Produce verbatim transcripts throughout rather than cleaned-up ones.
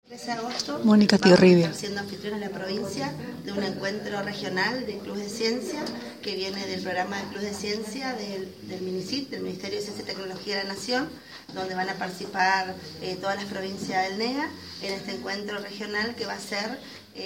trece de agosto, Mónica Tiorribia. Vamos a estar siendo anfitriones en la provincia de un encuentro regional de Clubes de Ciencia que viene del programa de Clubes de Ciencia del, del MINICIT, del Ministerio de Ciencia y Tecnología de la Nación, donde van a participar eh, todas las provincias del NEA en este encuentro regional que va a ser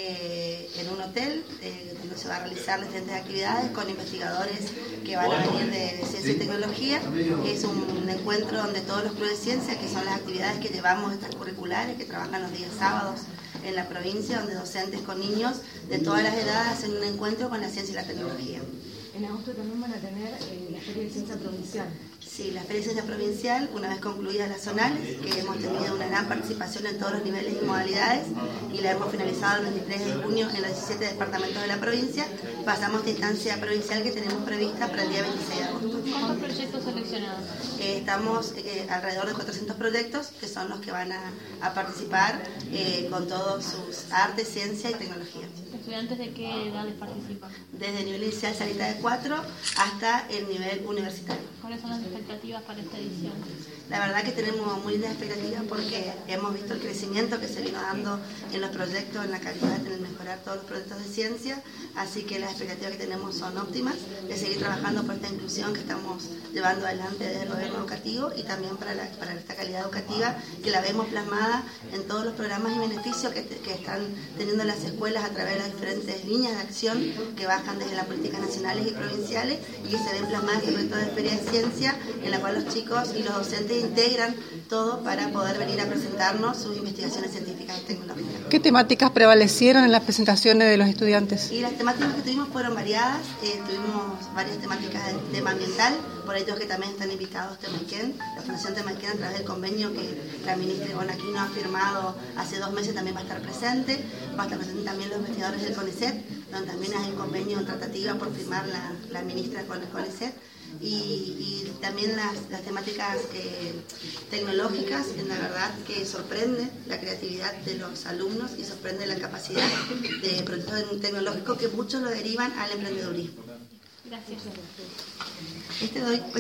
eh, en un hotel eh, donde se va a realizar diferentes actividades con investigadores que van a venir de Ciencia y Tecnología. Es un, un encuentro donde todos los clubes de ciencia, que son las actividades que llevamos extracurriculares, que trabajan los días sábados en la provincia, donde docentes con niños de todas las edades hacen un encuentro con la ciencia y la tecnología. En agosto también van a tener eh, la Feria de Ciencia Provincial. Sí, la Feria de Ciencia Provincial, una vez concluidas las zonales, que hemos tenido una gran participación en todos los niveles y modalidades, y la hemos finalizado el veintitrés de junio en los diecisiete departamentos de la provincia, pasamos a esta instancia provincial que tenemos prevista para el día veintiséis de agosto. ¿Cuántos proyectos seleccionados? Eh, estamos eh, alrededor de cuatrocientos proyectos, que son los que van a, a participar eh, con todos sus artes, ciencia y tecnología. ¿Estudiantes de qué edades participan? Desde el nivel inicial salita de cuatro hasta el nivel universitario. ¿Cuáles son las expectativas para esta edición? La verdad que tenemos muy lindas expectativas porque hemos visto el crecimiento que se vino dando en los proyectos, en la calidad, en el mejorar todos los proyectos de ciencia, así que las expectativas que tenemos son óptimas, de seguir trabajando por esta inclusión que estamos llevando adelante desde el gobierno educativo y también para, la, para esta calidad educativa que la vemos plasmada en todos los programas y beneficios que, te, que están teniendo las escuelas a través de las diferentes líneas de acción que bajan desde las políticas nacionales y provinciales y que se ven plasmadas en el proyecto de Feria de Ciencia, en la cual los chicos y los docentes integran todo para poder venir a presentarnos sus investigaciones científicas y tecnológicas. ¿Qué temáticas prevalecieron en las presentaciones de los estudiantes? Y las temáticas que tuvimos fueron variadas, eh, tuvimos varias temáticas del tema ambiental, por ello que también están invitados Temaiken, la Fundación Temaiken a través del convenio que la ministra Ivonne Aquino ha firmado hace dos meses también va a estar presente, va a estar presente también los investigadores del CONICET, donde también hay un convenio en tratativa por firmar la, la ministra con el CONICET. Y, y también las, las temáticas eh, tecnológicas, la verdad que sorprende la creatividad de los alumnos y sorprende la capacidad de proyectos tecnológicos que muchos lo derivan al emprendedurismo. Gracias. Este doy